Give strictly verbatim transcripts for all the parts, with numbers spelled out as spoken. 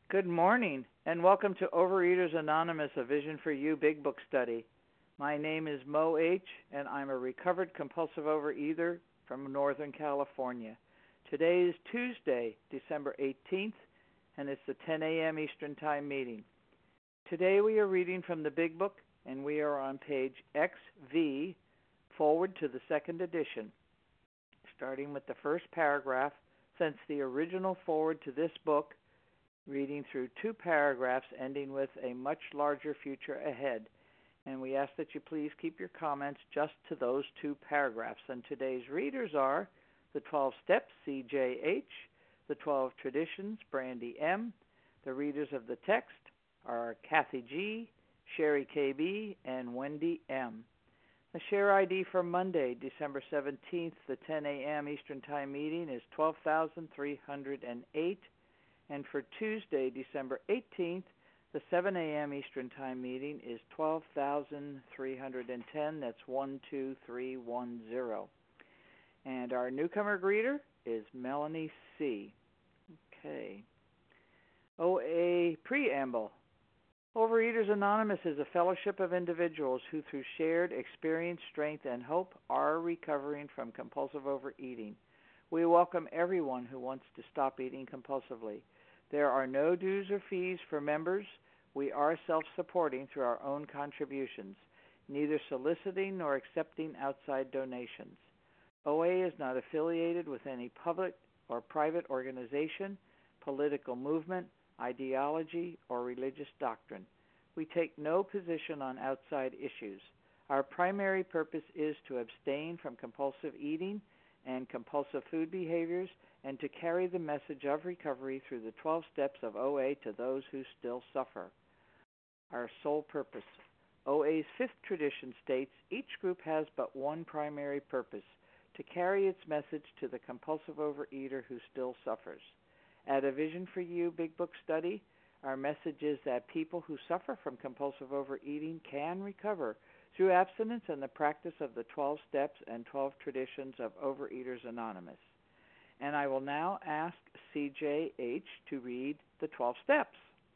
Good morning, and welcome to Overeaters Anonymous, a Vision for You Big Book Study. My name is Mo H., and I'm a recovered compulsive overeater from Northern California. Today is Tuesday, December eighteenth, and it's the ten a.m. Eastern Time meeting. Today we are reading from the Big Book, and we are on page X V, forward to the second edition. Starting with the first paragraph, since the original forward to this book, reading through two paragraphs ending with a much larger future ahead. And we ask that you please keep your comments just to those two paragraphs. And today's readers are the twelve Steps, C J H, the twelve Traditions, Brandy M. The readers of the text are Kathy G., Sherry K B, and Wendy M. The share I D for Monday, December seventeenth, the ten a.m. Eastern Time meeting is twelve thousand three hundred eight. And for Tuesday, December eighteenth, the seven a.m. Eastern Time meeting is twelve thousand three hundred ten. That's one two three one zero. And our newcomer greeter is Melanie C. Okay. O A Preamble. Overeaters Anonymous is a fellowship of individuals who, through shared experience, strength, and hope, are recovering from compulsive overeating. We welcome everyone who wants to stop eating compulsively. There are no dues or fees for members. We are self-supporting through our own contributions, neither soliciting nor accepting outside donations. O A is not affiliated with any public or private organization, political movement, ideology, or religious doctrine. We take no position on outside issues. Our primary purpose is to abstain from compulsive eating and compulsive food behaviors, and to carry the message of recovery through the twelve steps of O A to those who still suffer. Our sole purpose. O A's fifth tradition states each group has but one primary purpose, to carry its message to the compulsive overeater who still suffers. At A Vision for You Big Book Study, our message is that people who suffer from compulsive overeating can recover through abstinence and the practice of the twelve steps and twelve traditions of Overeaters Anonymous. And I will now ask C J H to read the twelve steps.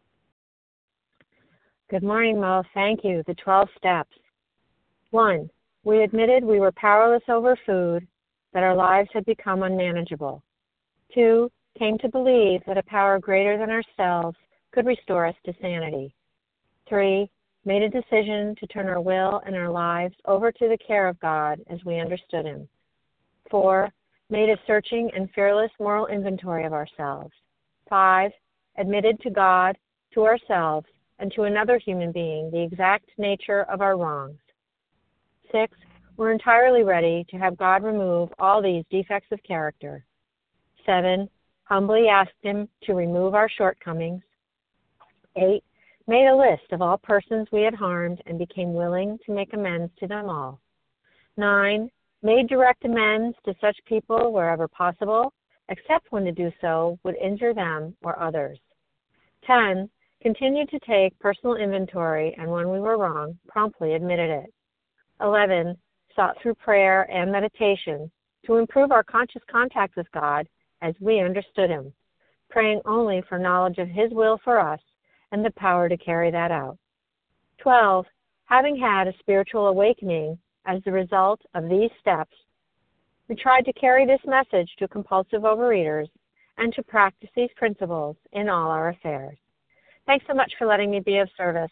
Good morning, Mo. Thank you. The twelve steps. One, we admitted we were powerless over food, that our lives had become unmanageable. Two, came to believe that a power greater than ourselves could restore us to sanity. Three, made a decision to turn our will and our lives over to the care of God as we understood Him. Four, made a searching and fearless moral inventory of ourselves. Five, admitted to God, to ourselves, and to another human being the exact nature of our wrongs. Six, we're entirely ready to have God remove all these defects of character. Seven, humbly asked Him to remove our shortcomings. Eight, made a list of all persons we had harmed and became willing to make amends to them all. Nine, made direct amends to such people wherever possible, except when to do so would injure them or others. Ten, continued to take personal inventory and when we were wrong, promptly admitted it. Eleven, sought through prayer and meditation to improve our conscious contact with God as we understood Him, praying only for knowledge of His will for us and the power to carry that out. Twelve, having had a spiritual awakening as the result of these steps, we tried to carry this message to compulsive overeaters and to practice these principles in all our affairs. Thanks so much for letting me be of service.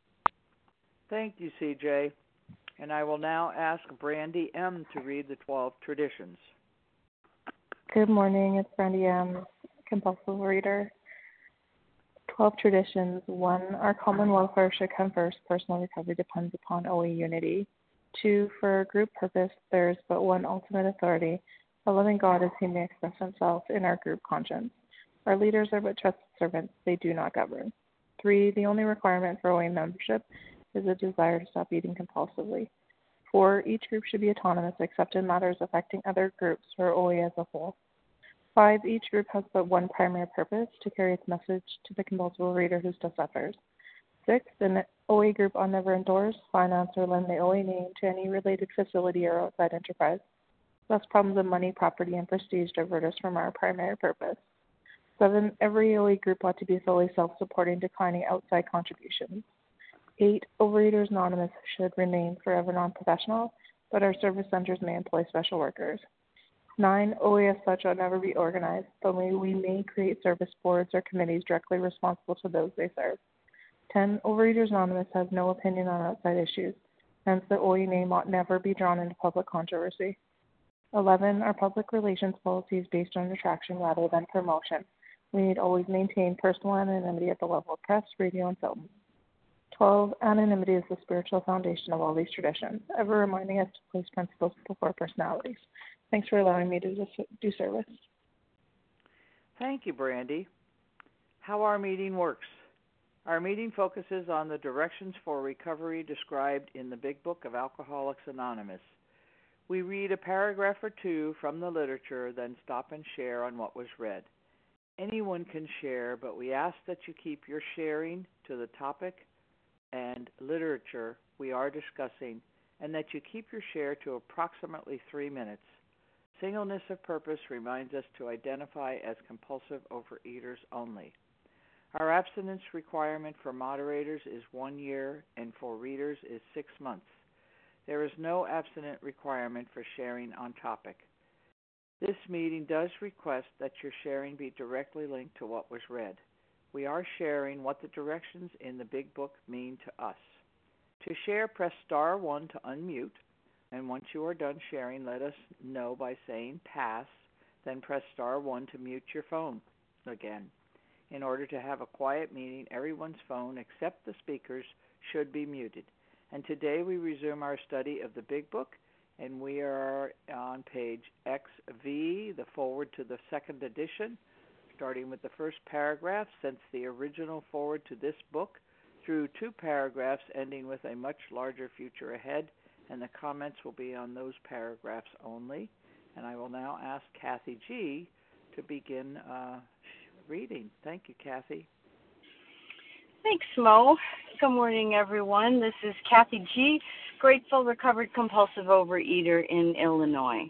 Thank you, C J. And I will now ask Brandy M. to read the twelve traditions. Good morning. It's Brandy M., compulsive reader. twelve traditions. One, our common welfare should come first. Personal recovery depends upon O A unity. Two, for a group purpose, there is but one ultimate authority, a loving God as He may express Himself in our group conscience. Our leaders are but trusted servants. They do not govern. Three, the only requirement for O A membership is a desire to stop eating compulsively. Four, each group should be autonomous except in matters affecting other groups or O A as a whole. Five, each group has but one primary purpose, to carry its message to the compulsive reader who still suffers. Six, an O A group will never endorse, finance, or lend the O A name to any related facility or outside enterprise. Thus, problems of money, property, and prestige divert us from our primary purpose. Seven, every O A group ought to be fully self-supporting, declining outside contributions. Eight, Overeaters Anonymous should remain forever non-professional, but our service centers may employ special workers. Nine, O A as such ought never be organized, but we may create service boards or committees directly responsible to those they serve. Ten, Overeaters Anonymous has no opinion on outside issues, hence the O A name ought never be drawn into public controversy. Eleven, our public relations policy is based on attraction rather than promotion. We need always maintain personal anonymity at the level of press, radio, and film. Twelve, anonymity is the spiritual foundation of all these traditions, ever reminding us to place principles before personalities. Thanks for allowing me to do service. Thank you, Brandy. How our meeting works. Our meeting focuses on the directions for recovery described in the Big Book of Alcoholics Anonymous. We read a paragraph or two from the literature, then stop and share on what was read. Anyone can share, but we ask that you keep your sharing to the topic and literature we are discussing, and that you keep your share to approximately three minutes. Singleness of purpose reminds us to identify as compulsive overeaters only. Our abstinence requirement for moderators is one year, and for readers is six months. There is no abstinent requirement for sharing on topic. This meeting does request that your sharing be directly linked to what was read. We are sharing what the directions in the Big Book mean to us. To share, press star one to unmute, and once you are done sharing, let us know by saying pass, then press star one to mute your phone again. In order to have a quiet meeting, everyone's phone except the speaker's should be muted. And today we resume our study of the Big Book, and we are on page X V, the forward to the second edition, starting with the first paragraph, since the original forward to this book, through two paragraphs ending with a much larger future ahead, and the comments will be on those paragraphs only. And I will now ask Kathy G. to begin uh, reading. Thank you, Kathy. Thanks, Mo. Good morning, everyone. This is Kathy G., grateful, recovered, compulsive overeater in Illinois.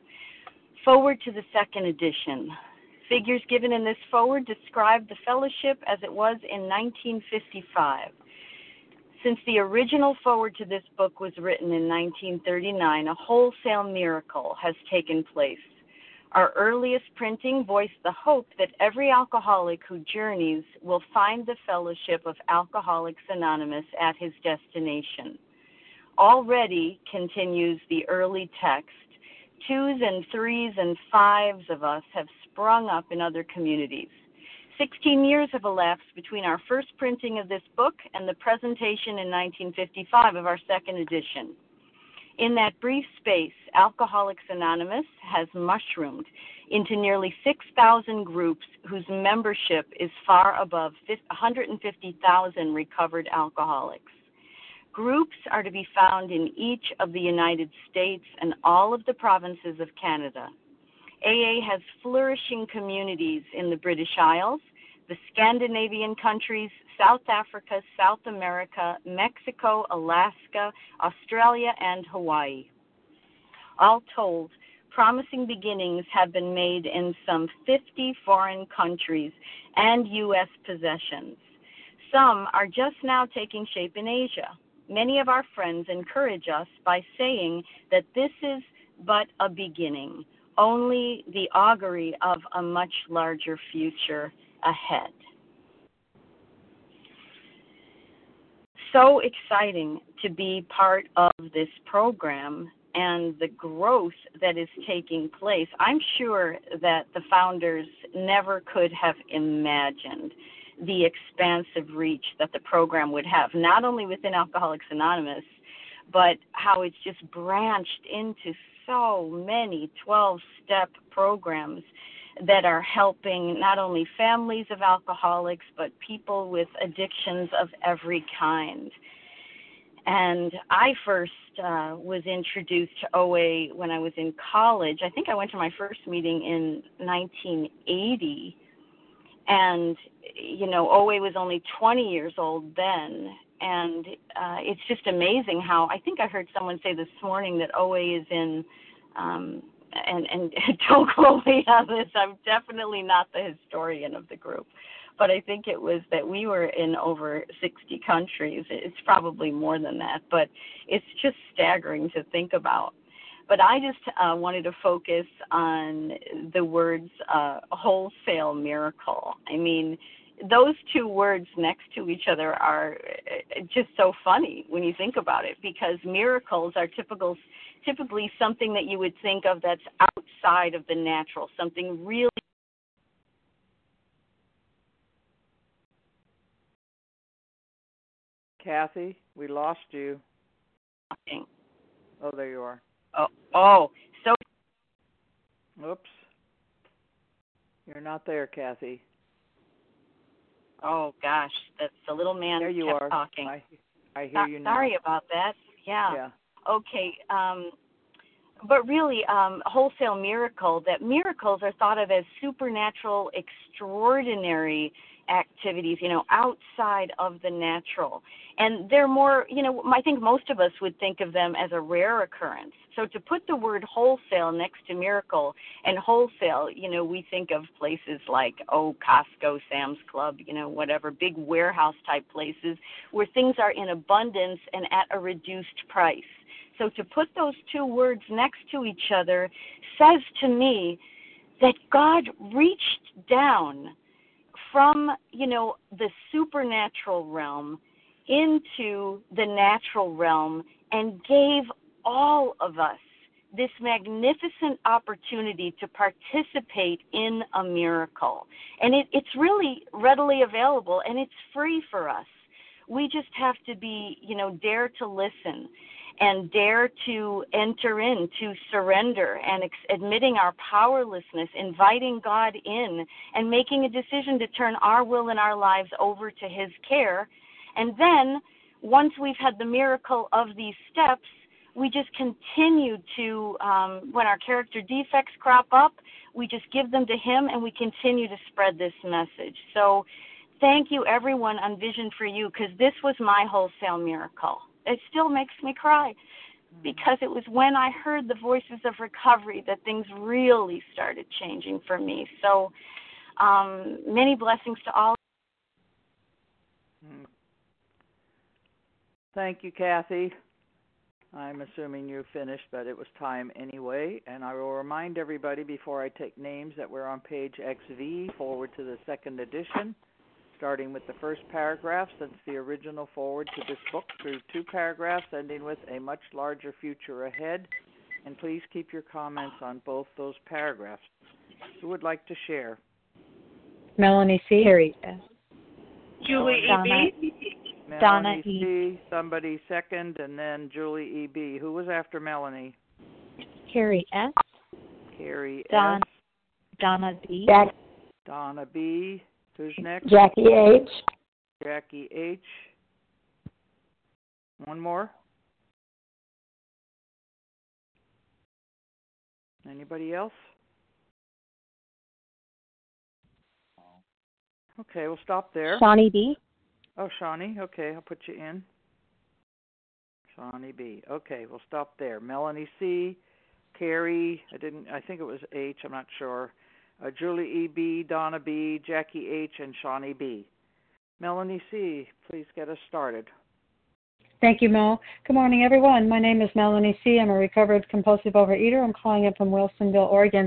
Forward to the second edition. Figures given in this forward describe the fellowship as it was in nineteen fifty-five. Since the original forward to this book was written in nineteen thirty-nine, a wholesale miracle has taken place. Our earliest printing voiced the hope that every alcoholic who journeys will find the fellowship of Alcoholics Anonymous at his destination. Already, continues the early text, twos and threes and fives of us have sprung up in other communities. Sixteen years have elapsed between our first printing of this book and the presentation in nineteen fifty-five of our second edition. In that brief space, Alcoholics Anonymous has mushroomed into nearly six thousand groups whose membership is far above one hundred fifty thousand recovered alcoholics. Groups are to be found in each of the United States and all of the provinces of Canada. A A has flourishing communities in the British Isles, the Scandinavian countries, South Africa, South America, Mexico, Alaska, Australia, and Hawaii. All told, promising beginnings have been made in some fifty foreign countries and U S possessions. Some are just now taking shape in Asia. Many of our friends encourage us by saying that this is but a beginning, only the augury of a much larger future ahead. So exciting to be part of this program and the growth that is taking place. I'm sure that the founders never could have imagined the expansive reach that the program would have, not only within Alcoholics Anonymous, but how it's just branched into so many twelve-step programs that are helping not only families of alcoholics, but people with addictions of every kind. And I first uh, was introduced to O A when I was in college. I think I went to my first meeting in nineteen eighty. And, you know, O A was only twenty years old then. And uh, it's just amazing how, I think I heard someone say this morning that O A is in um, and, and don't quote me on this, I'm definitely not the historian of the group, but I think it was that we were in over sixty countries. It's probably more than that, but it's just staggering to think about. But I just uh, wanted to focus on the words uh, wholesale miracle. I mean, those two words next to each other are just so funny when you think about it, because miracles are typical, typically something that you would think of that's outside of the natural, something really. Kathy, we lost you. Shocking. Oh, there you are. Oh, oh, so. Oops. You're not there, Kathy. Oh gosh, that's the little man there you kept are. talking. I, I hear so, you now. Sorry about that. Yeah. Yeah. Okay. Um, but really, um, wholesale miracle, that miracles are thought of as supernatural, extraordinary activities, you know, outside of the natural. And they're more, you know, I think most of us would think of them as a rare occurrence. So to put the word wholesale next to miracle, and wholesale, you know, we think of places like, oh, Costco, Sam's Club, you know, whatever, big warehouse type places where things are in abundance and at a reduced price. So to put those two words next to each other says to me that God reached down from, you know, the supernatural realm into the natural realm and gave all of us this magnificent opportunity to participate in a miracle. And it, it's really readily available, and it's free for us. We just have to be, you know, dare to listen and dare to enter in, to surrender, and ex- admitting our powerlessness, inviting God in, and making a decision to turn our will and our lives over to His care. And then, once we've had the miracle of these steps, we just continue to, um, when our character defects crop up, we just give them to Him, and we continue to spread this message. So thank you, everyone on Vision for You, because this was my wholesale miracle. It still makes me cry, because it was when I heard the voices of recovery that things really started changing for me. So um, many blessings to all. Thank you, Kathy. I'm assuming you finished, but it was time anyway. And I will remind everybody before I take names that we're on page X V, forward to the second edition, starting with the first paragraph, since the original forward to this book through two paragraphs, ending with a much larger future ahead. And please keep your comments on both those paragraphs. Who would like to share? Melanie C. Harry. Julie Donna. E B. Melanie Donna C. E. Somebody second, and then Julie E B. Who was after Melanie? Carrie S. Carrie Don, S. Donna B. Jack, Donna B. Who's next? Jackie H. Jackie H. One more? Anybody else? Okay, we'll stop there. Shawnee B. Oh, Shawnee. Okay, I'll put you in. Shawnee B. Okay, we'll stop there. Melanie C. Carrie. I didn't. I think it was H. I'm not sure. Uh, Julie E. B. Donna B. Jackie H. and Shawnee B. Melanie C. Please get us started. Thank you, Mo. Good morning, everyone. My name is Melanie C. I'm a recovered compulsive overeater. I'm calling in from Wilsonville, Oregon.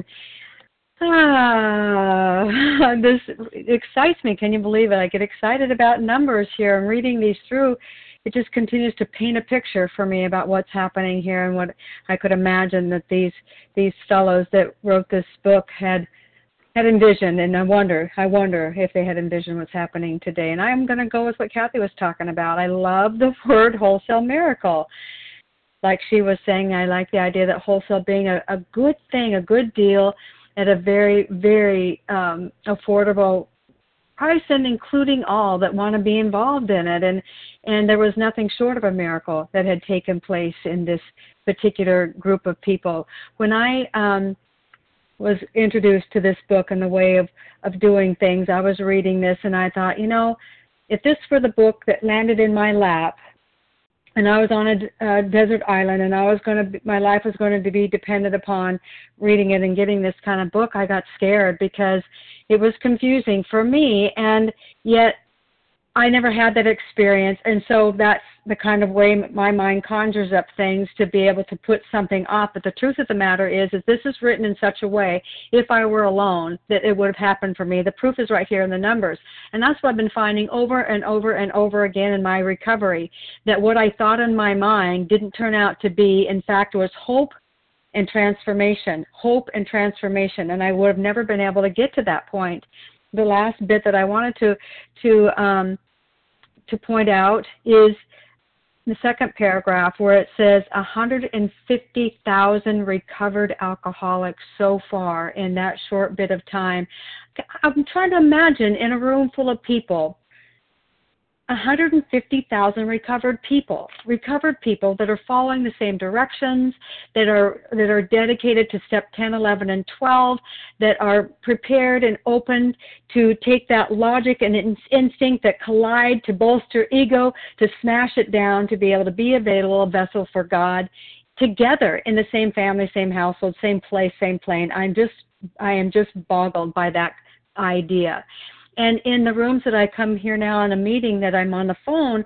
Ah, this excites me. Can you believe it? I get excited about numbers here. I'm reading these through. It just continues to paint a picture for me about what's happening here and what I could imagine that these these fellows that wrote this book had had envisioned. And I wonder, I wonder if they had envisioned what's happening today. And I'm going to go with what Kathy was talking about. I love the word wholesale miracle. Like she was saying, I like the idea that wholesale being a, a good thing, a good deal, at a very, very um, affordable price, and including all that want to be involved in it. And and there was nothing short of a miracle that had taken place in this particular group of people. When I um, was introduced to this book and the way of, of doing things, I was reading this and I thought, you know, if this were the book that landed in my lap, and I was on a, a desert island, and I was going to, be, my life was going to be dependent upon reading it and getting this kind of book. I got scared because it was confusing for me, and yet I never had that experience, and so that's the kind of way my mind conjures up things to be able to put something off. But the truth of the matter is, is this is written in such a way, if I were alone, that it would have happened for me. The proof is right here in the numbers. And that's what I've been finding over and over and over again in my recovery, that what I thought in my mind didn't turn out to be, in fact, was hope and transformation, hope and transformation. And I would have never been able to get to that point. The last bit that I wanted to, to, um, to point out is the second paragraph where it says one hundred fifty thousand recovered alcoholics so far in that short bit of time. I'm trying to imagine in a room full of people, one hundred fifty thousand recovered people, recovered people that are following the same directions, that are that are dedicated to step ten, eleven, and twelve, that are prepared and open to take that logic and in- instinct that collide to bolster ego, to smash it down, to be able to be a available vessel for God, together in the same family, same household, same place, same plane. I'm just, I am just boggled by that idea. And in the rooms that I come here now in a meeting that I'm on the phone,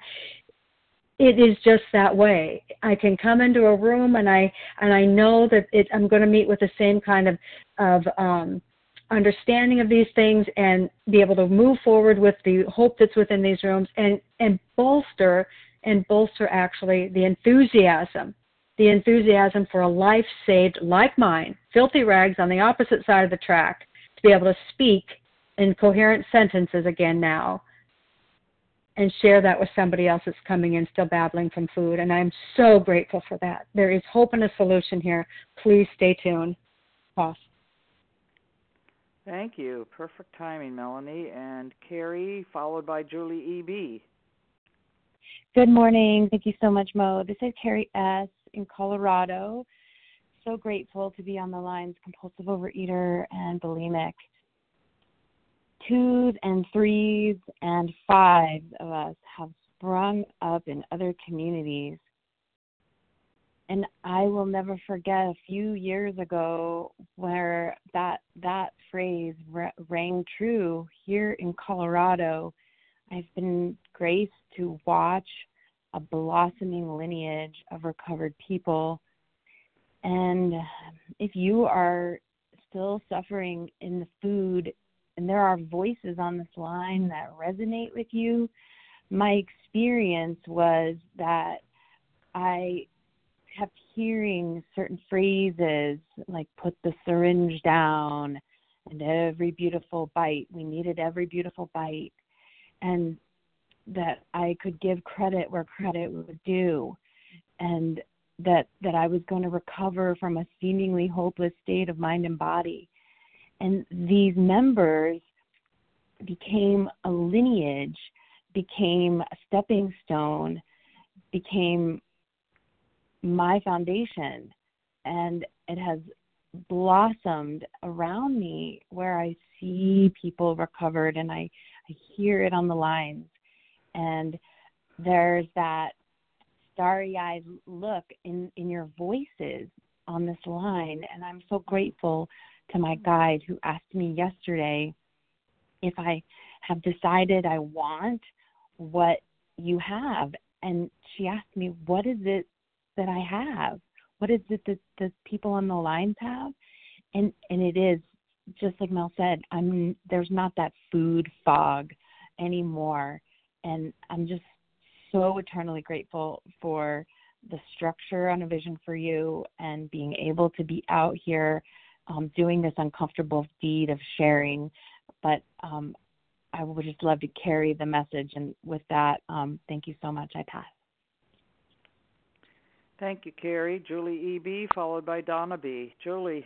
it is just that way. I can come into a room and I and I know that it, I'm going to meet with the same kind of of um, understanding of these things and be able to move forward with the hope that's within these rooms and and bolster and bolster actually the enthusiasm, the enthusiasm for a life saved like mine, filthy rags on the opposite side of the track, to be able to speak in coherent sentences again now and share that with somebody else that's coming in still babbling from food. And I'm so grateful for that. There is hope and a solution here. Please stay tuned. Pause. Thank you. Perfect timing, Melanie. And Carrie, followed by Julie E B. Good morning. Thank you so much, Mo. This is Carrie S. in Colorado. So grateful to be on the lines, compulsive overeater and bulimic. Twos and threes and fives of us have sprung up in other communities. And I will never forget a few years ago where that that phrase r- rang true here in Colorado. I've been graced to watch a blossoming lineage of recovered people. And if you are still suffering in the food, and there are voices on this line that resonate with you, my experience was that I kept hearing certain phrases like put the syringe down and every beautiful bite. We needed every beautiful bite. And that I could give credit where credit was due. And that, that I was going to recover from a seemingly hopeless state of mind and body. And these members became a lineage, became a stepping stone, became my foundation. And it has blossomed around me where I see people recovered and I, I hear it on the lines. And there's that starry-eyed look in, in your voices on this line. And I'm so grateful to my guide who asked me yesterday if I have decided I want what you have. And she asked me, what is it that I have? What is it that the people on the lines have? And and it is, just like Mel said, I'm there's not that food fog anymore. And I'm just so eternally grateful for the structure on A Vision for You and being able to be out here um, doing this uncomfortable deed of sharing. But um, I would just love to carry the message. And with that, um, thank you so much. I pass. Thank you, Carrie. Julie E B, followed by Donna B. Julie.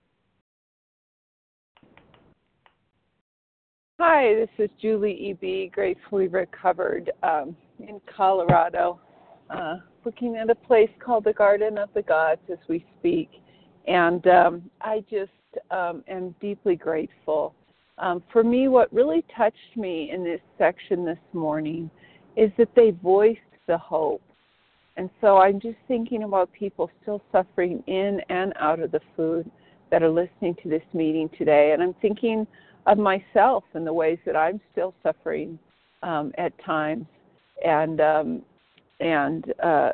Hi, this is Julie E B, gratefully recovered um, in Colorado, uh, looking at a place called the Garden of the Gods as we speak. And um, I just um, am deeply grateful. Um, for me, what really touched me in this section this morning is that they voiced the hope. And so I'm just thinking about people still suffering in and out of the food that are listening to this meeting today. And I'm thinking of myself and the ways that I'm still suffering um, at times. And um, and uh,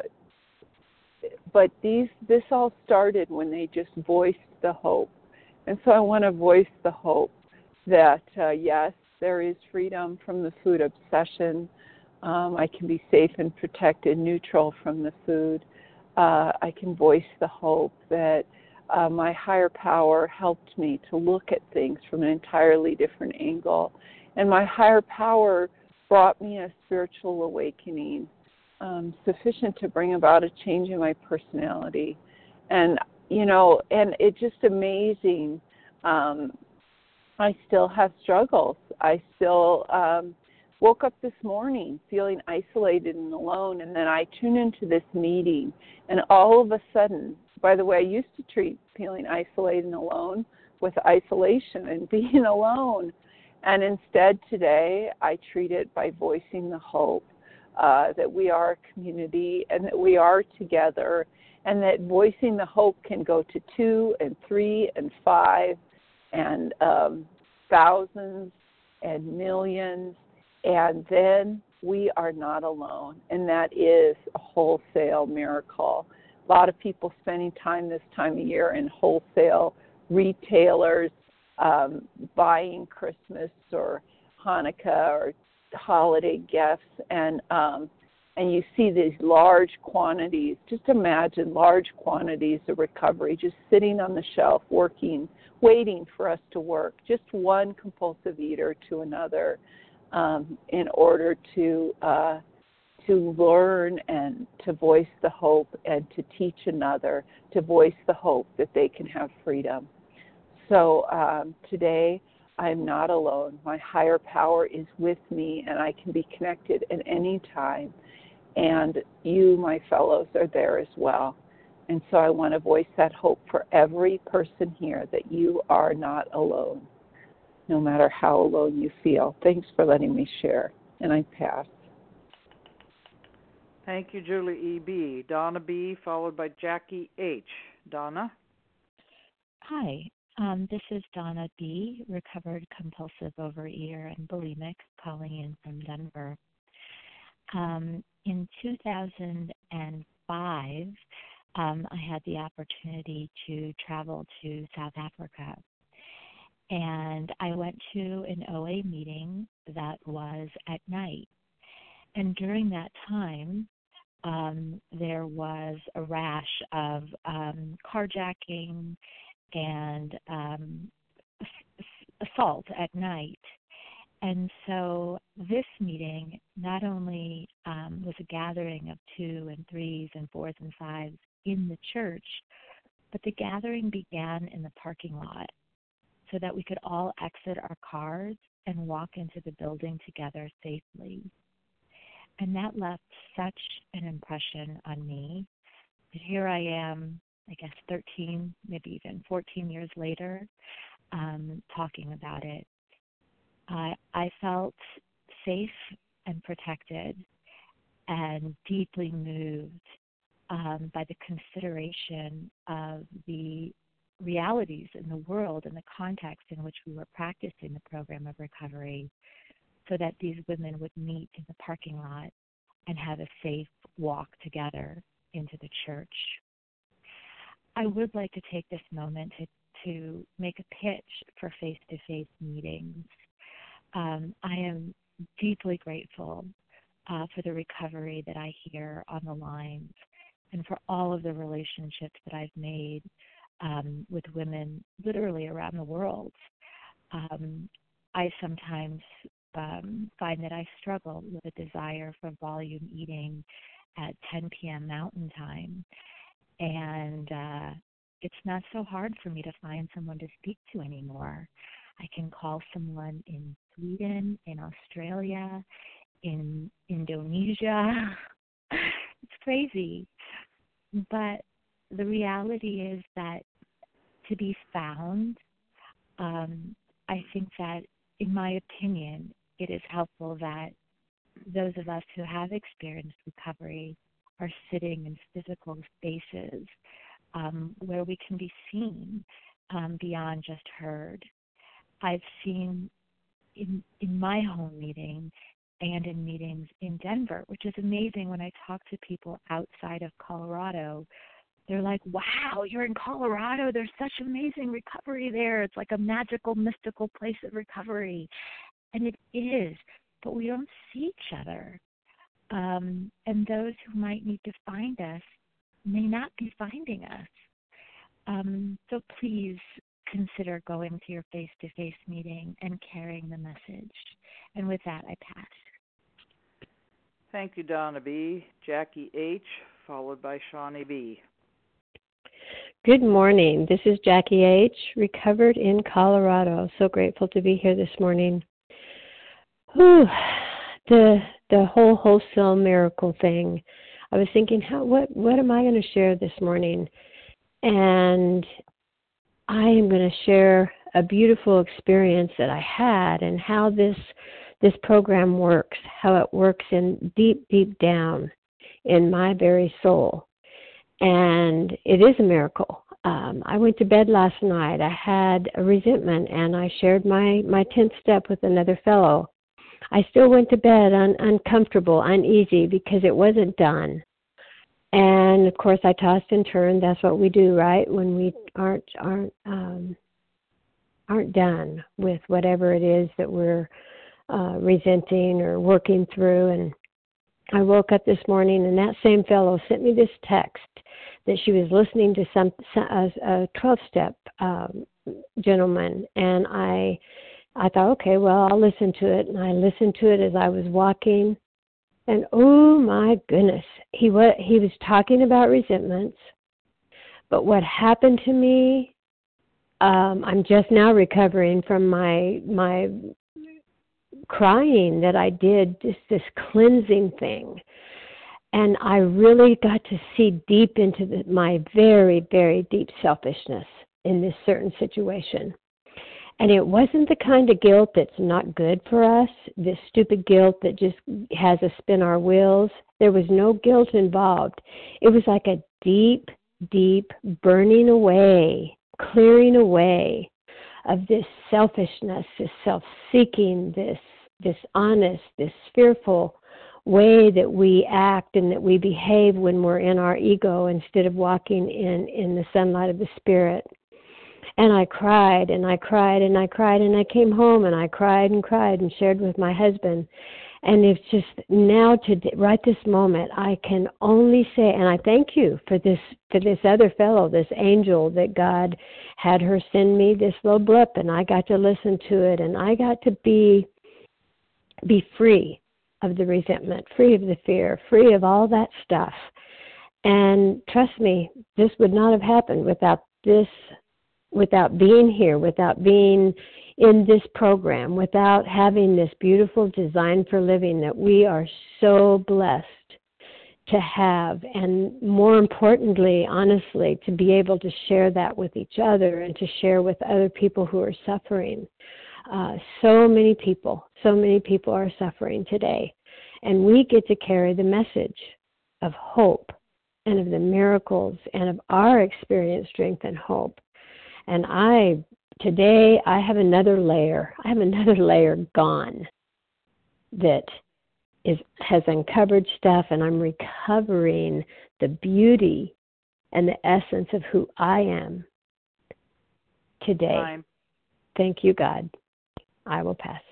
but these this all started when they just voiced the hope. And so I want to voice the hope that uh, yes, there is freedom from the food obsession. Um, I can be safe and protected, neutral from the food. Uh, I can voice the hope that uh, my higher power helped me to look at things from an entirely different angle. And my higher power brought me a spiritual awakening um, sufficient to bring about a change in my personality. And, you know, and it's just amazing. Um, I still have struggles. I still um, woke up this morning feeling isolated and alone, and then I tune into this meeting, and all of a sudden, by the way, I used to treat feeling isolated and alone with isolation and being alone, and instead today I treat it by voicing the hope uh, that we are a community and that we are together, and that voicing the hope can go to two and three and five and um, thousands and millions, and then we are not alone, and that is a wholesale miracle. A lot of people spending time this time of year in wholesale retailers, um, buying Christmas or Hanukkah or holiday gifts, and um, and you see these large quantities. Just imagine large quantities of recovery just sitting on the shelf, working, waiting for us to work, just one compulsive eater to another, um, in order to uh, to learn and to voice the hope and to teach another to voice the hope that they can have freedom. So um, today, I'm not alone. My higher power is with me, and I can be connected at any time. And you, my fellows, are there as well. And so I want to voice that hope for every person here that you are not alone, no matter how alone you feel. Thanks for letting me share. And I pass. Thank you, Julie E B. Donna B., followed by Jackie H. Donna? Hi, um, this is Donna B., recovered compulsive overeater and bulimic, calling in from Denver. Um, in two thousand five, um, I had the opportunity to travel to South Africa. And I went to an O A meeting that was at night. And during that time, um, there was a rash of um, carjacking and um, assault at night. And so this meeting not only um, was a gathering of two and threes and fours and fives in the church, but the gathering began in the parking lot so that we could all exit our cars and walk into the building together safely. And that left such an impression on me that here I am, I guess thirteen, maybe even fourteen years later, um, talking about it. I, I felt safe and protected and deeply moved um, by the consideration of the realities in the world and the context in which we were practicing the program of recovery, so that these women would meet in the parking lot and have a safe walk together into the church. I would like to take this moment to, to make a pitch for face-to-face meetings. Um, I am deeply grateful uh, for the recovery that I hear on the lines and for all of the relationships that I've made um, with women literally around the world. Um, I sometimes um, find that I struggle with a desire for volume eating at ten p.m. Mountain Time. And uh, it's not so hard for me to find someone to speak to anymore. I can call someone in Sweden, in Australia, in Indonesia. It's crazy. But the reality is that to be found, um, I think that, in my opinion, it is helpful that those of us who have experienced recovery are sitting in physical spaces um, where we can be seen um, beyond just heard. I've seen in in my home meeting and in meetings in Denver, which is amazing. When I talk to people outside of Colorado, they're like, wow, you're in Colorado. There's such amazing recovery there. It's like a magical, mystical place of recovery. And it is, but we don't see each other. Um, and those who might need to find us may not be finding us. Um, so please consider going to your face-to-face meeting and carrying the message. And with that, I pass. Thank you, Donna B. Jackie H., followed by Shawnee B. Good morning. This is Jackie H., recovered in Colorado. So grateful to be here this morning. Whew, the the whole wholesale miracle thing. I was thinking, how what what am I going to share this morning? And I am going to share a beautiful experience that I had and how this this program works, how it works in deep, deep down in my very soul. And it is a miracle. Um, I went to bed last night. I had a resentment, and I shared my, my tenth step with another fellow. I still went to bed un, uncomfortable, uneasy, because it wasn't done. And, of course, I tossed and turned. That's what we do, right, when we aren't aren't um, aren't done with whatever it is that we're uh, resenting or working through. And I woke up this morning, and that same fellow sent me this text that she was listening to some a twelve-step um, gentleman, and I I thought, okay, well, I'll listen to it, and I listened to it as I was walking, and oh my goodness, he was he was talking about resentments, but what happened to me, um, I'm just now recovering from my my crying that I did, just this cleansing thing. And I really got to see deep into the, my very, very deep selfishness in this certain situation. And it wasn't the kind of guilt that's not good for us, this stupid guilt that just has us spin our wheels. There was no guilt involved. It was like a deep, deep burning away, clearing away of this selfishness, this self-seeking, this dishonest, this fearful way that we act and that we behave when we're in our ego instead of walking in, in the sunlight of the Spirit. And I cried and I cried and I cried and I came home and I cried and cried and shared with my husband. And it's just now, to right this moment, I can only say, and I thank you for this for this other fellow, this angel that God had her send me this little blip, and I got to listen to it, and I got to be be free of the resentment, free of the fear, free of all that stuff. And trust me, this would not have happened without this, without being here, without being in this program, without having this beautiful design for living that we are so blessed to have. And more importantly, honestly, to be able to share that with each other and to share with other people who are suffering. Uh, so many people, so many people are suffering today. And we get to carry the message of hope and of the miracles and of our experience, strength, and hope. And I, today, I have another layer. I have another layer gone that is has uncovered stuff, and I'm recovering the beauty and the essence of who I am today. Time. Thank you, God. I will pass.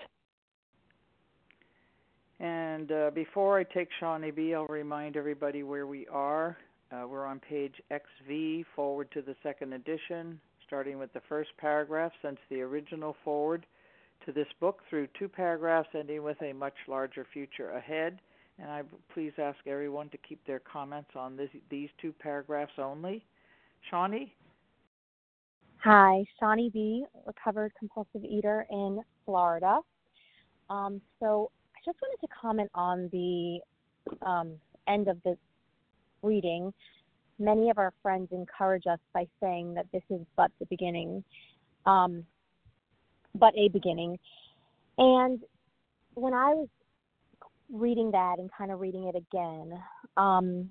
And uh, before I take Shawnee B., I'll remind everybody where we are. Uh, we're on page X V, forward to the second edition, starting with the first paragraph, since the original forward to this book through two paragraphs ending with a much larger future ahead. And I please ask everyone to keep their comments on this, these two paragraphs only. Shawnee? Hi, Shawnee B., recovered compulsive eater in Florida. Um, so I just wanted to comment on the um, end of the reading. Many of our friends encourage us by saying that this is but the beginning, um, but a beginning. And when I was reading that and kind of reading it again, um,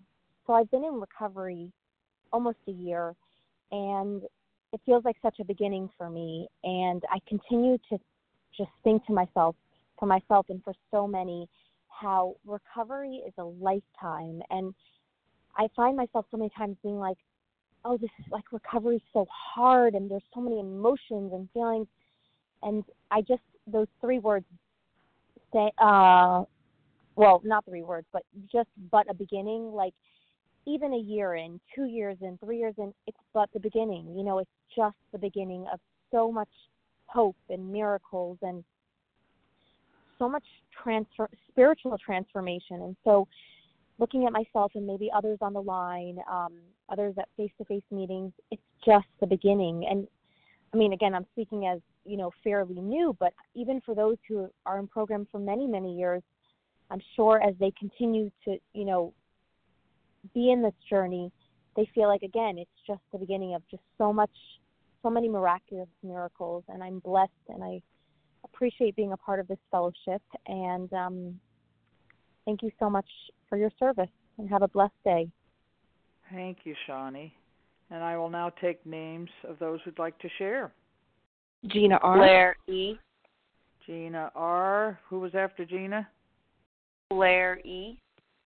so I've been in recovery almost a year, and it feels like such a beginning for me. And I continue to just think to myself, for myself and for so many, how recovery is a lifetime. And I find myself so many times being like, oh, this is like recovery is so hard, and there's so many emotions and feelings. And I just, those three words say, uh, well, not three words, but just but a beginning, like even a year in, two years in, three years in, it's but the beginning. You know, it's just the beginning of so much hope and miracles and so much transfer, spiritual transformation. And so looking at myself and maybe others on the line, um, others at face-to-face meetings, it's just the beginning. And I mean, again, I'm speaking as, you know, fairly new, but even for those who are in program for many, many years, I'm sure as they continue to, you know, be in this journey, they feel like, again, it's just the beginning of just so much, so many miraculous miracles. And I'm blessed, and I appreciate being a part of this fellowship. And um, thank you so much for your service, and have a blessed day. Thank you, Shawnee. And I will now take names of those who'd like to share. Gina R. Blair E. Gina R. Who was after Gina? Blair E.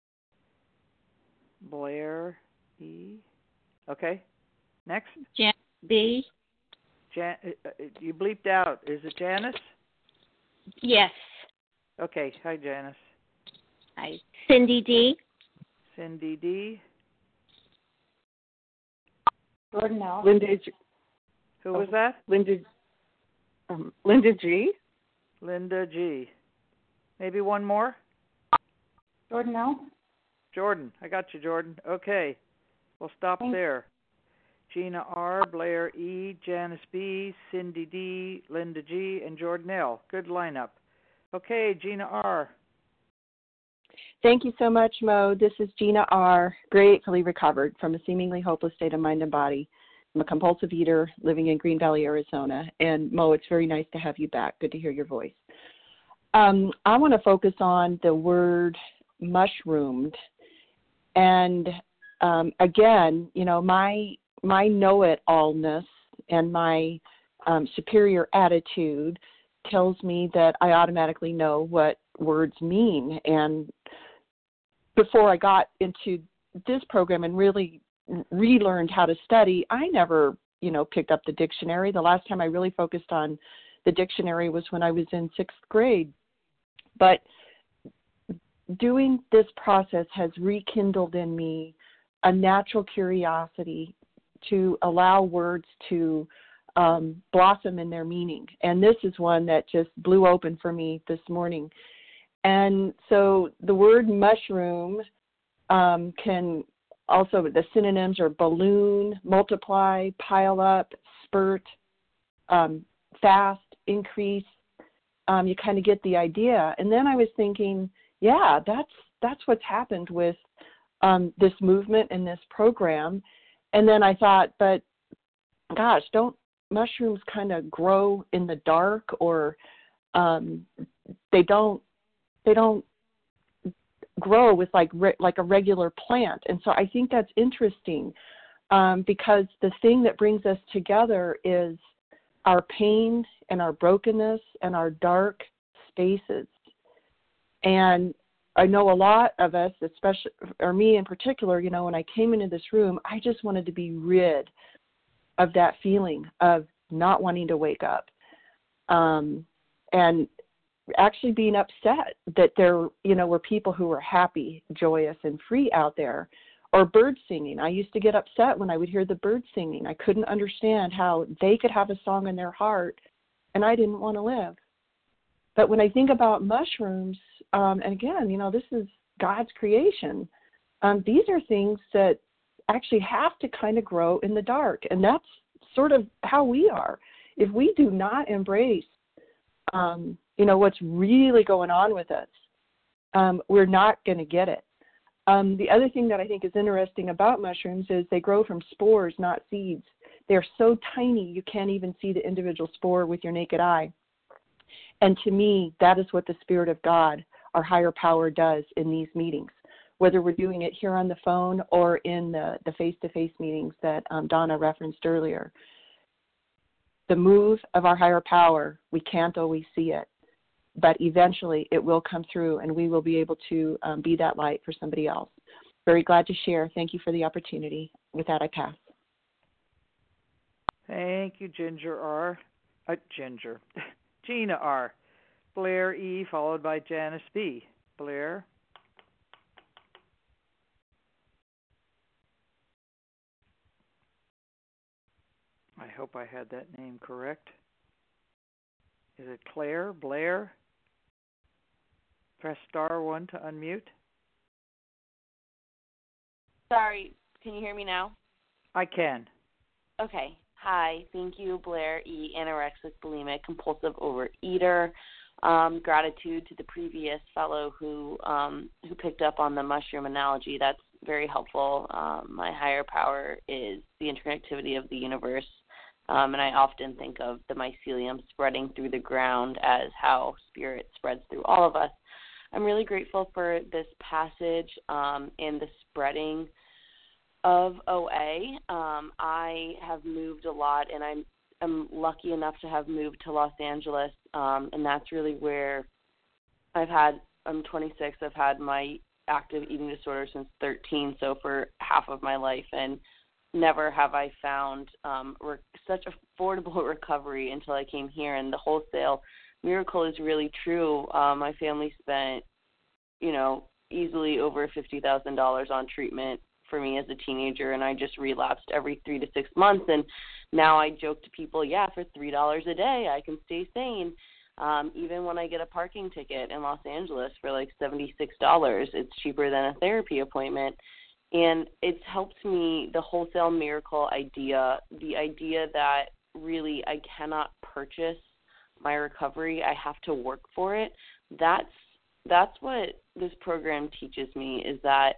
Blair E. Okay. Next. Jan B. Jan- uh, you bleeped out. Is it Janice? Yes. Okay. Hi, Janice. Hi. Cindy D. Cindy D. Jordan L. Linda G. Who was that? Linda. Um, Linda G. Linda G. Maybe one more? Jordan L. Jordan. I got you, Jordan. Okay. We'll stop Thanks. there. Gina R., Blair E., Janice B., Cindy D., Linda G., and Jordan L. Good lineup. Okay, Gina R. Thank you so much, Mo. This is Gina R., gratefully recovered from a seemingly hopeless state of mind and body. I'm a compulsive eater living in Green Valley, Arizona. And Mo, it's very nice to have you back. Good to hear your voice. Um, I want to focus on the word mushroomed. And um, again, you know, my my know-it-allness and my um, superior attitude tells me that I automatically know what words mean. And before I got into this program and really relearned how to study, I never, you know, picked up the dictionary. The last time I really focused on the dictionary was when I was in sixth grade. But doing this process has rekindled in me a natural curiosity to allow words to um, blossom in their meaning. And this is one that just blew open for me this morning. And so the word mushroom um, can also, the synonyms are balloon, multiply, pile up, spurt, um, fast, increase. Um, you kind of get the idea. And then I was thinking, yeah, that's that's what's happened with um, this movement and this program. And then I thought, but gosh, don't mushrooms kind of grow in the dark, or um, they don't they don't grow with like re- like a regular plant? And so I think that's interesting um, because the thing that brings us together is our pain and our brokenness and our dark spaces. And I know a lot of us, especially, or me in particular, you know, when I came into this room, I just wanted to be rid of that feeling of not wanting to wake up. Um, and actually being upset that there, you know, were people who were happy, joyous, and free out there, or birds singing. I used to get upset when I would hear the birds singing. I couldn't understand how they could have a song in their heart, and I didn't want to live. But when I think about mushrooms, um, and again, you know, this is God's creation. Um, these are things that actually have to kind of grow in the dark, and that's sort of how we are. If we do not embrace um, you know, what's really going on with us, um, we're not going to get it. Um, the other thing that I think is interesting about mushrooms is they grow from spores, not seeds. They're so tiny you can't even see the individual spore with your naked eye. And to me, that is what the Spirit of God, our higher power, does in these meetings. whether we're doing it here on the phone or in the, the face-to-face meetings that um, Donna referenced earlier. The move of our higher power, we can't always see it, but eventually it will come through and we will be able to um, be that light for somebody else. Very glad to share. Thank you for the opportunity. With that, I pass. Thank you, Ginger R. Uh, Ginger. Gina R. Blair E. followed by Janice B. Blair. I hope I had that name correct. Is it Claire? Blair? Press star one to unmute. Sorry, can you hear me now? I can. Okay. Hi, thank you, Blair E., anorexic, bulimic, compulsive overeater. Um, gratitude to the previous fellow who um, who picked up on the mushroom analogy. That's very helpful. Um, my higher power is the interconnectivity of the universe, um, and I often think of the mycelium spreading through the ground as how spirit spreads through all of us. I'm really grateful for this passage um, and the spreading of O A. Um, I have moved a lot, and I'm, I'm lucky enough to have moved to Los Angeles, um, and that's really where I've had, I'm twenty-six, I've had my active eating disorder since thirteen, so for half of my life, and never have I found um, re- such affordable recovery until I came here, and the wholesale miracle is really true. Um, my family spent, you know, easily over fifty thousand dollars on treatment for me as a teenager, and I just relapsed every three to six months. And now I joke to people, yeah, for three dollars a day, I can stay sane. Um, even when I get a parking ticket in Los Angeles for like seventy-six dollars, it's cheaper than a therapy appointment. And it's helped me, the wholesale miracle idea, the idea that really I cannot purchase my recovery, I have to work for it. That's, that's what this program teaches me, is that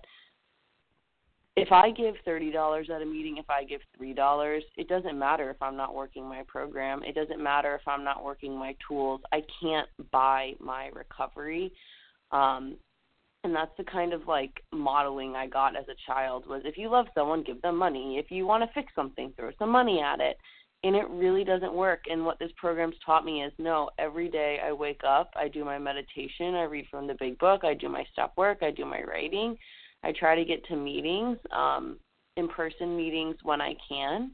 if I give thirty dollars at a meeting, if I give three dollars, it doesn't matter if I'm not working my program. It doesn't matter if I'm not working my tools. I can't buy my recovery. Um, and that's the kind of, like, modeling I got as a child was, if you love someone, give them money. If you want to fix something, throw some money at it. And it really doesn't work. And what this program's taught me is, no, every day I wake up, I do my meditation, I read from the big book, I do my step work, I do my writing. I try to get to meetings, um, in-person meetings when I can,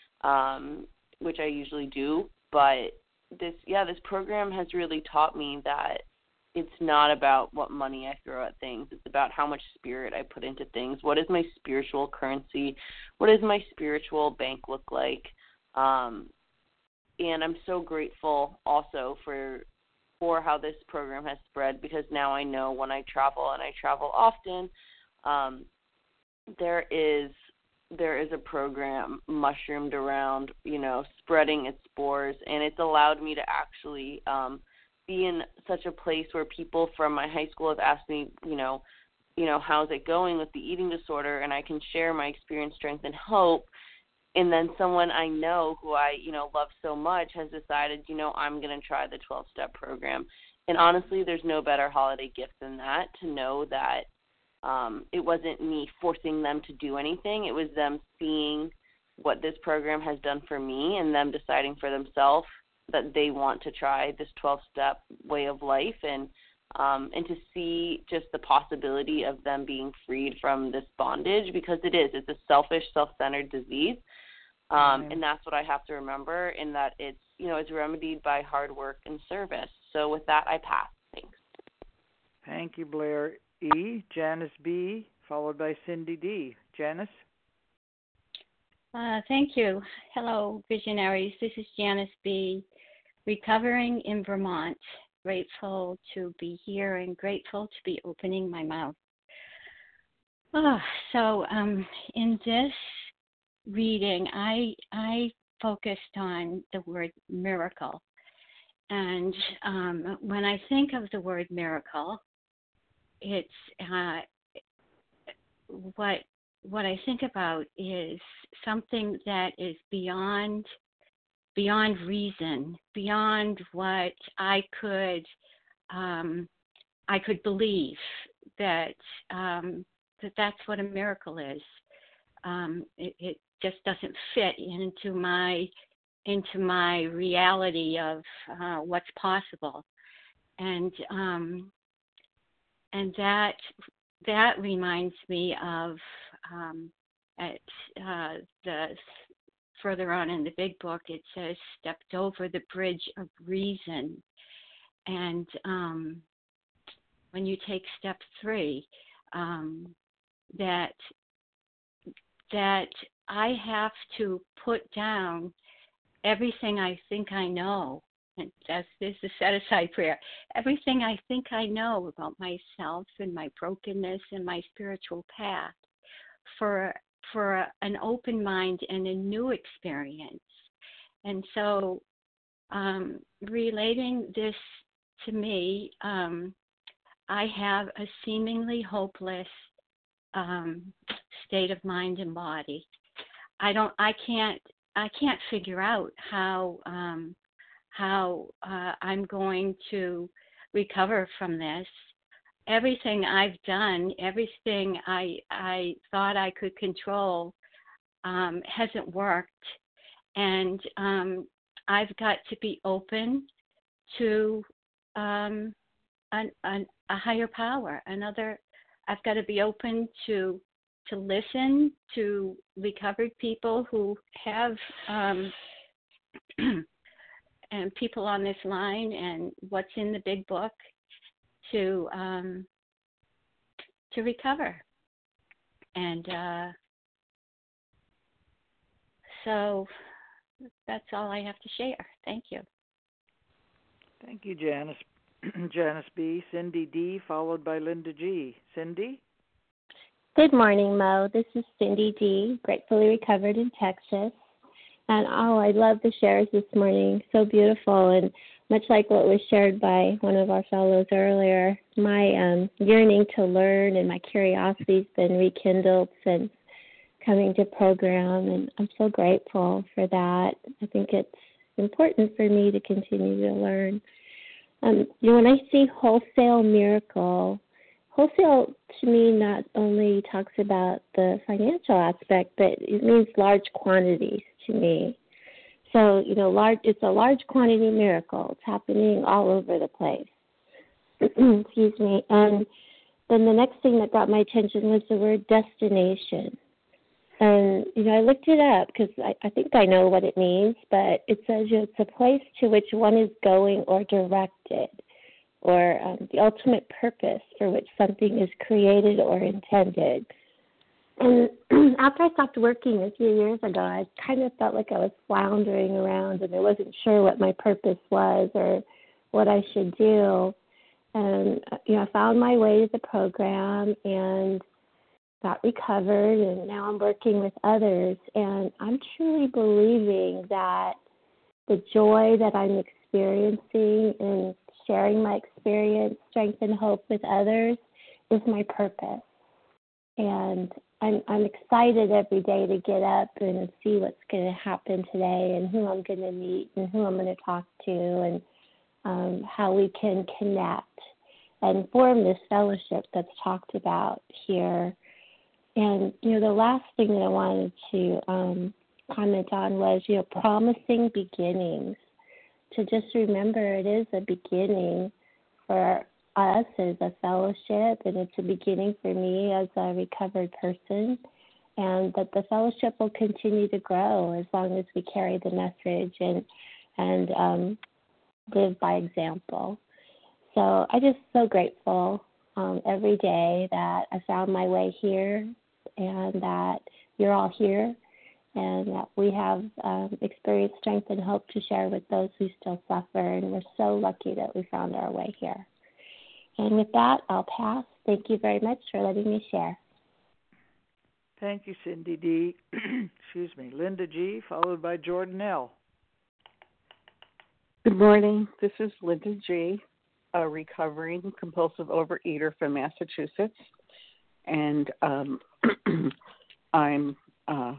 um, which I usually do. But this, yeah, this program has really taught me that it's not about what money I throw at things. It's about how much spirit I put into things. What is my spiritual currency? What does my spiritual bank look like? Um, and I'm so grateful also for for how this program has spread, because now I know when I travel, and I travel often, Um, there is there is a program mushroomed around, you know, spreading its spores, and it's allowed me to actually um, be in such a place where people from my high school have asked me, you know, you know, how's it going with the eating disorder, and I can share my experience, strength, and hope. And then someone I know who I, you know, love so much has decided, you know, I'm going to try the twelve-step program. And honestly, there's no better holiday gift than that, to know that Um, it wasn't me forcing them to do anything. It was them seeing what this program has done for me, and them deciding for themselves that they want to try this twelve-step way of life, and um, and to see just the possibility of them being freed from this bondage, because it is. It's a selfish, self-centered disease, um, mm-hmm. and that's what I have to remember, and that it's, you know, it's remedied by hard work and service. So with that, I pass. Thanks. Thank you, Blair E. Janice B., followed by Cindy D. Janice? Uh, thank you. Hello, visionaries. This is Janice B., recovering in Vermont. Grateful to be here and grateful to be opening my mouth. Oh, so um, in this reading, I I focused on the word miracle. And um, when I think of the word miracle, it's uh, what what I think about is something that is beyond beyond reason, beyond what I could um, I could believe, that um, that that's what a miracle is. Um, it, it just doesn't fit into my into my reality of uh, what's possible, and um, and that that reminds me of um, at uh, the further on in the big book. It says stepped over the bridge of reason, and um, when you take step three, um, that that I have to put down everything I think I know, and that's this is set aside prayer. Everything I think I know about myself and my brokenness and my spiritual path, for for a, an open mind and a new experience. And so, um, relating this to me, um, I have a seemingly hopeless um, state of mind and body. I don't. I can't. I can't figure out how um, how uh, I'm going to recover from this. Everything I've done, everything I I thought I could control, um, hasn't worked, and um, I've got to be open to um, an, an, a higher power. Another, I've got to be open to to listen to recovered people who have um, and people on this line and what's in the big book to um, to recover. And uh, so that's all I have to share. Thank you. Thank you, Janice. Janice B. Cindy D., followed by Linda G. Cindy? Good morning, Mo. This is Cindy D., gratefully recovered in Texas. And oh, I love the shares this morning. So beautiful. And much like what was shared by one of our fellows earlier, my um, yearning to learn and my curiosity's been rekindled since coming to program. And I'm so grateful for that. I think it's important for me to continue to learn. Um, you know, when I see wholesale miracle, wholesale to me not only talks about the financial aspect, but it means large quantities to me. So, you know, large it's a large quantity miracle. It's happening all over the place. Excuse me. And then the next thing that got my attention was the word destination. And, you know, I looked it up because I, I think I know what it means, but it says, you know, it's a place to which one is going or directed, or um, the ultimate purpose for which something is created or intended. And after I stopped working a few years ago, I kind of felt like I was floundering around and I wasn't sure what my purpose was or what I should do. And, you know, I found my way to the program and got recovered, and now I'm working with others. And I'm truly believing that the joy that I'm experiencing and sharing my experience, strength, and hope with others is my purpose. And I'm, I'm excited every day to get up and see what's going to happen today and who I'm going to meet and who I'm going to talk to and um, how we can connect and form this fellowship that's talked about here. And, you know, the last thing that I wanted to um, comment on was, you know, promising beginnings. To just remember it is a beginning for us as a fellowship, and it's a beginning for me as a recovered person, and that the fellowship will continue to grow as long as we carry the message and and um, live by example. So I'm just so grateful um, every day that I found my way here and that you're all here and that we have um, experienced strength and hope to share with those who still suffer. And we're so lucky that we found our way here. And with that, I'll pass. Thank you very much for letting me share. Thank you, Cindy D. Excuse me. Linda G., followed by Jordan L. Good morning. This is Linda G., a recovering compulsive overeater from Massachusetts. And um, I'm uh,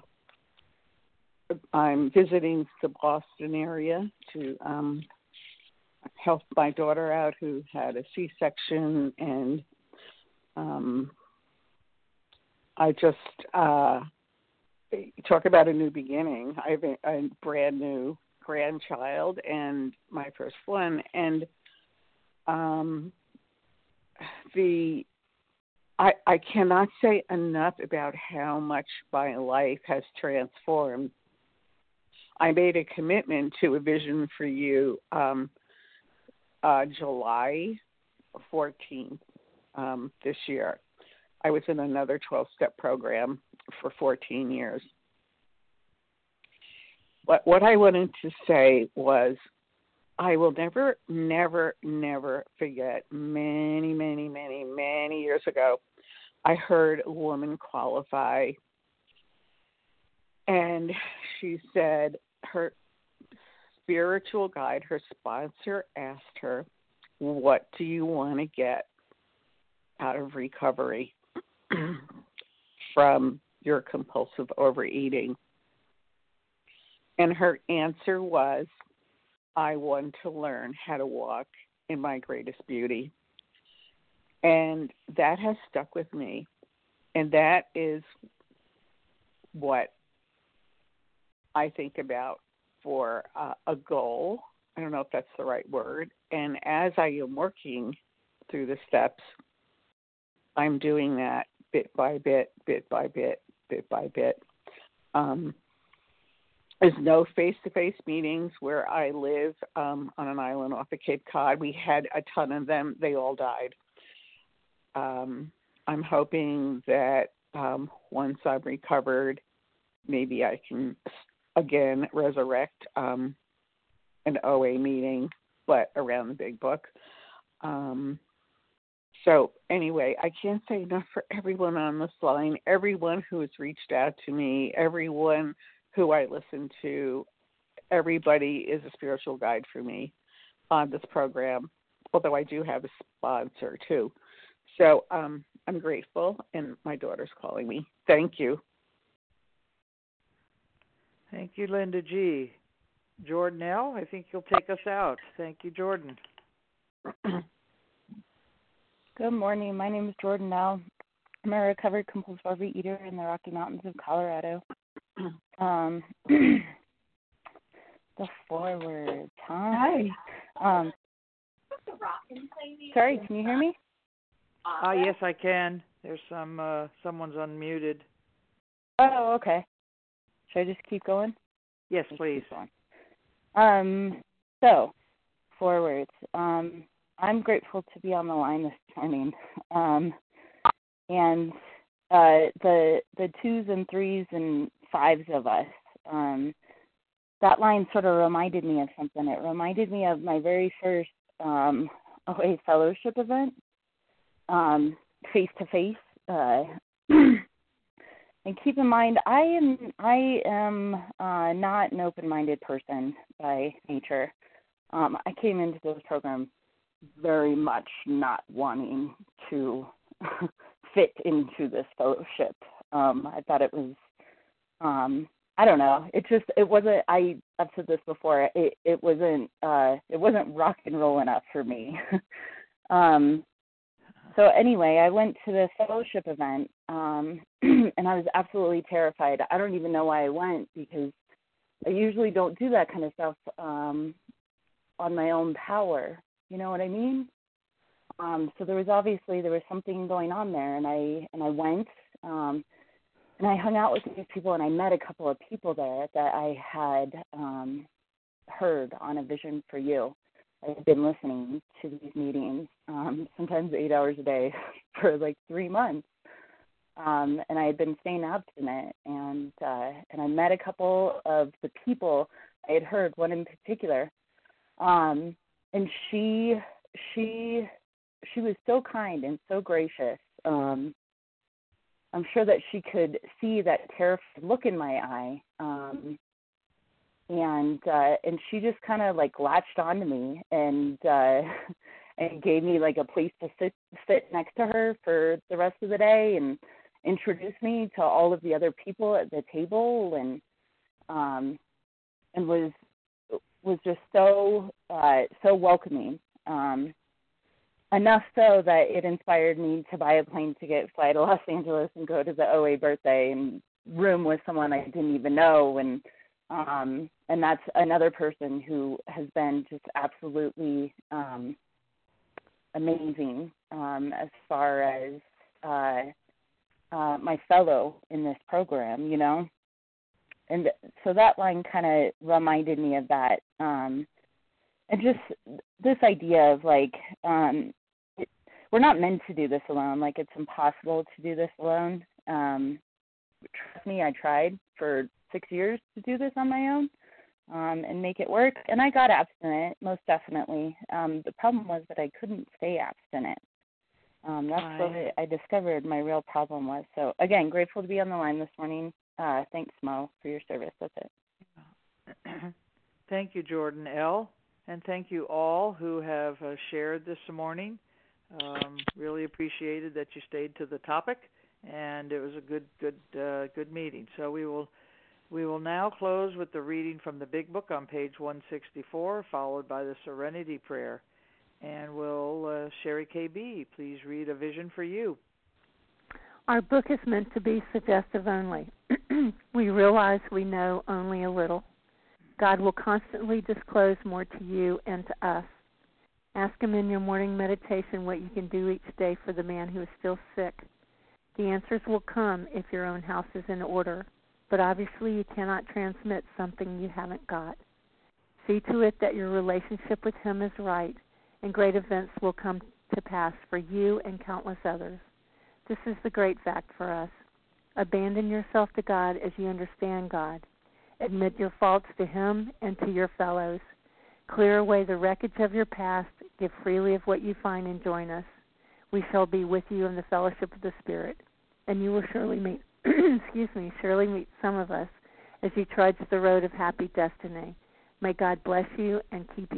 I'm visiting the Boston area to um, help my daughter out who had a C-section and um, I just uh, talk about a new beginning. I have a, a brand new grandchild and my first one, and um, the I, I cannot say enough about how much my life has transformed. I made a commitment to a Vision for You um, uh, July fourteenth um, this year. I was in another twelve-step program for fourteen years. But what I wanted to say was I will never, never, never forget many, many, many, many years ago, I heard a woman qualify, and she said her spiritual guide, her sponsor, asked her, what do you want to get out of recovery from your compulsive overeating? And her answer was, I want to learn how to walk in my greatest beauty. And that has stuck with me. And that is what I think about for uh, a goal. I don't know if that's the right word. And as I am working through the steps, I'm doing that bit by bit, bit by bit, bit by bit. Um, There's no face-to-face meetings where I live um, on an island off of Cape Cod. We had a ton of them. They all died. Um, I'm hoping that um, once I'm recovered, maybe I can, again, resurrect um, an O A meeting, but around the big book. Um, so anyway, I can't say enough for everyone on this line, everyone who has reached out to me, everyone who I listen to. Everybody is a spiritual guide for me on this program, although I do have a sponsor too. So um, I'm grateful, and my daughter's calling me. Thank you. Thank you, Linda G. Jordan L., I think you'll take us out. Thank you, Jordan. Good morning. My name is Jordan L. I'm a recovered compulsive overeater in the Rocky Mountains of Colorado. Um, the forward, huh? Hi. Um, sorry, can you hear me? Ah, uh, yes, I can. There's some, uh, someone's unmuted. Oh, okay. Should I just keep going? Yes, please. Um, so, forwards. Um, I'm grateful to be on the line this morning. Um, and uh, the the twos and threes and fives of us, um, that line sort of reminded me of something. It reminded me of my very first um, O A fellowship event, um, face-to-face. Uh, and keep in mind, I am I am uh, not an open-minded person by nature. Um, I came into this program very much not wanting to fit into this fellowship. Um, I thought it was, um, I don't know. It just it wasn't. I I've said this before. It it wasn't uh, it wasn't rock and roll enough for me. um, so anyway, I went to the fellowship event, um, and I was absolutely terrified. I don't even know why I went, because I usually don't do that kind of stuff um, on my own power. You know what I mean? Um, so there was obviously there was something going on there, and I and I went, um, and I hung out with these people, and I met a couple of people there that I had um, heard on A Vision for You. I had been listening to these meetings, um, sometimes eight hours a day, for like three months, um, and I had been staying abstinent, and uh, and I met a couple of the people I had heard, one in particular, um, and she she. She was so kind and so gracious. Um, I'm sure that she could see that terrified look in my eye, um, and uh, and she just kind of like latched onto me and uh, and gave me like a place to sit sit next to her for the rest of the day, and introduced me to all of the other people at the table, and um, and was was just so uh, so welcoming. Um, enough so that it inspired me to buy a plane ticket, fly to Los Angeles, and go to the O A birthday and room with someone I didn't even know. And um, and that's another person who has been just absolutely um, amazing um, as far as uh, uh, my fellow in this program, you know. And so that line kind of reminded me of that. Um, and just this idea of, like, um, it, we're not meant to do this alone. Like, it's impossible to do this alone. Um, trust me, I tried for six years to do this on my own um, and make it work. And I got abstinent, most definitely. Um, the problem was that I couldn't stay abstinent. Um, that's right. what I discovered my real problem was. So, again, grateful to be on the line this morning. Uh, thanks, Mo, for your service. That's it. Thank you, Jordan L. And thank you all who have uh, shared this morning. Um, really appreciated that you stayed to the topic, and it was a good, good, uh, good meeting. So we will, we will now close with the reading from the Big Book on page one sixty-four, followed by the Serenity Prayer. And we'll, uh, Sherry K B, please read A Vision for You. Our book is meant to be suggestive only. We realize we know only a little. God will constantly disclose more to you and to us. Ask Him in your morning meditation what you can do each day for the man who is still sick. The answers will come if your own house is in order, but obviously you cannot transmit something you haven't got. See to it that your relationship with Him is right, and great events will come to pass for you and countless others. This is the great fact for us. Abandon yourself to God as you understand God. Admit your faults to Him and to your fellows. Clear away the wreckage of your past. Give freely of what you find and join us. We shall be with you in the fellowship of the Spirit, and you will surely meet, excuse me, surely meet some of us as you trudge the road of happy destiny. May God bless you and keep you.